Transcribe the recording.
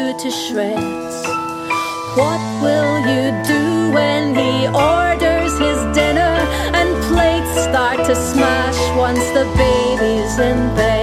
you to shreds. What will you do when he orders his dinner and plates start to smash once the baby's in bed?